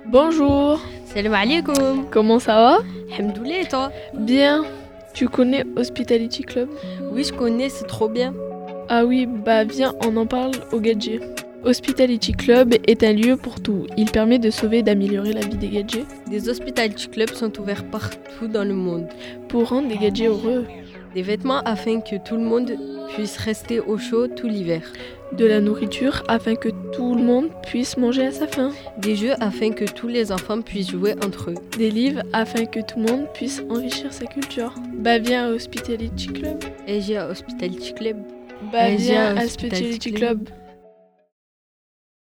Bonjour, Salam alaikum. comment ça va? Alhamdoulilah et toi? Bien. Tu connais Hospitality Club? Oui, je connais, c'est trop bien. Ah oui, bah viens, on en parle au gadget. Hospitality Club est un lieu pour tout. Il permet de sauver et d'améliorer la vie des gadgets Des hospitality clubs sont ouverts partout dans le monde. pour rendre les gadgets heureux. Des vêtements afin que tout le monde puisse rester au chaud tout l'hiver. De la nourriture afin que tout le monde puisse manger à sa faim. Des jeux afin que tous les enfants puissent jouer entre eux. Des livres afin que tout le monde puisse enrichir sa culture. Bah viens à Hospitality Club. Et j'ai un hospitality club. Bah Viens viens à à Hospitality Hospitality Club. Club.